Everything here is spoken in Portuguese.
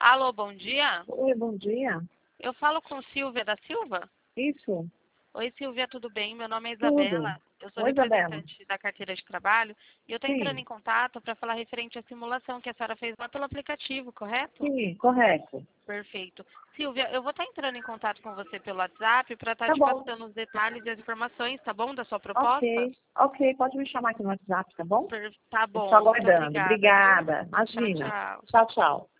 Alô, bom dia. Oi, bom dia. Eu falo com Silvia da Silva? Isso, Oi, Silvia, tudo bem? Meu nome é tudo. Isabela. Eu sou Oi, Isabela. representante da carteira de trabalho e eu estou entrando Sim, em contato para falar referente à simulação que a senhora fez lá pelo aplicativo, correto? sim, correto. Perfeito. Silvia, eu vou estar entrando em contato com você pelo WhatsApp para estar Tá te bom. passando os detalhes e as informações, tá bom? Da sua proposta? Ok, ok, pode me chamar aqui no WhatsApp, tá bom? Tá Estou bom, muito aguardando. obrigada, viu? Obrigada. Tchau, Imagina. tchau. Tchau, tchau.